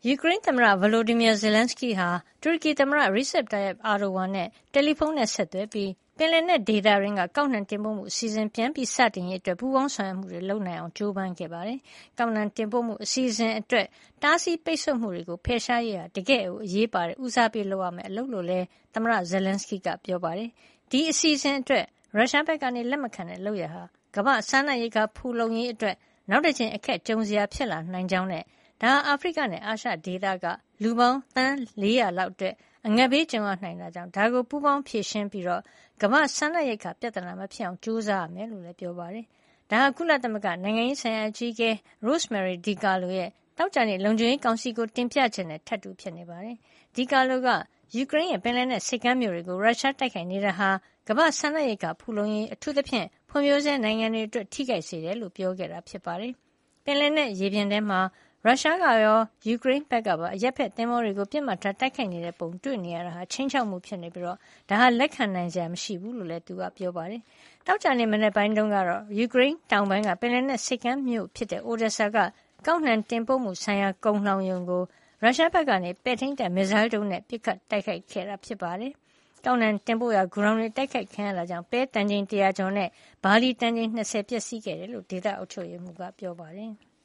ယူကရိန်းသမ္မတ Volodymyr Zelenskyy ဟာတူရကီသမ္မတ Recep Tayyip Erdogan နဲ့တယ်လီဖုန်းနဲ့ဆက်သွယ်ပြီးပင်လယ်နက်ဒေသတွင်းကကောက်နှံတင်ပို့မှုအစီအစဉ်ပြန်စတင်ရေးအတွက်ပူးပေါင်းဆောင်ရွက်မှုတွေလုပ်နိုင်အောင်ကြိုးပမ်းခဲ့ပါတယ်။ကောက်နှံတင်ပို့မှုအစီအစဉ်အတွက်တားဆီးပိတ်ဆို့မှုတွေကိုဖယ်ရှားရေးဟာတကယ့်ကိုအရေးပါတဲ့ဦးစားပေးလုပ်ရမယ့်အလုပ်လို့လည်းသမ္မတ Zelenskyy ကပြောပါတယ်။ဒီအစီအစဉ်အတွက်ရုရှားဘက်ကလက်မခံတဲ့လုပ်ရပ်ဟာကမ္ဘာ့စားနပ်ရိက္ခာဖူလုံရေးအတွက်နောက်တကြိမ်အခက်ကြုံစရာဖြစ်လာနိုင်ကြောင်းနဲ့ဒါဟာအာဖရိကနဲ့အာရှဒေသကလူပေါင်းသန်း400လောက်အတွက်အငတ်ဘေးကြုံရနိုင်တာကြောင့်ဒါကိုပူးပေါင်းဖြေရှင်းပြီးကမ္ဘာ့စားနပ်ရိက္ခာပြဿနာမဖြစ်အောင်ကြိုးစားရမယ်လို့လည်းပြောပါတယ်။ဒါဟာကုလသမဂ္ဂနိုင်ငံရေးဆိုင်ရာအကြီးအကဲ Rosemary DiCarlo ရဲ့သောကြာနေ့လုံခြုံရေးကောင်စီကိုတင်ပြချက်နဲ့ထပ်တူဖြစ်နေပါတယ်။ DiCarlo ကယူကရိန်းရဲ့ပင်လယ်နက်ဆိပ်ကမ်းမြို့တွေကိုရုရှားတိုက်ခိုက်နေတာဟာကမ္ဘာ့စားနပ်ရိက္ခာဖူလုံရေးအထူးသဖြင့်ဖွံ့ဖြိုးဆဲနိုင်ငံတွေအတွက်ထိခိုက်စေတယ်လို့ပြောခဲ့တာဖြစ်ပါတယ်။ပင်လယ်နက်ရေပြင်ထဲမှာရုရှားကရောယူကရိန်းဘက်ကပါအရပ်ဖက်သင်္ဘောတွေကိုပြစ်မှတ်ထားတိုက်ခိုက်နေတဲ့ပုံတွေ့နေရတာဟာခြိမ်းခြောက်မှုဖြစ်နေပြီးဒါဟာလက်ခံနိုင်စရာမရှိဘူးလို့လည်းသူကပြောပါတယ်။သောကြာနေ့မနက်ပိုင်းတုန်းကတော့ယူကရိန်းတောင်ပိုင်းကပင်လယ်နက်ဆိပ်ကမ်းမြို့ဖြစ်တဲ့ Odessa ကကောက်နှံတင်ပို့မှုဆိုင်ရာကုန်လှောင်ရုံကိုရုရှားဘက်ကပဲ့ထိန်းတပ်မစ်ဇိုင်းဒုံးနဲ့ပစ်ခတ်တိုက်ခိုက်ခဲ့တာဖြစ်ပါတယ်။ကောက်နှံတင်ပို့ရာဂိုဒေါင်တွေတိုက်ခိုက်ခံရတာကြောင့်ပဲတန်ချိန်100ကျော်နဲ့ဘာလီတန်ချိန်20ပျက်စီးခဲ့တယ်လို့ဒေသအုပ်ချုပ်ရေးမှူးကပြောပါတယ်။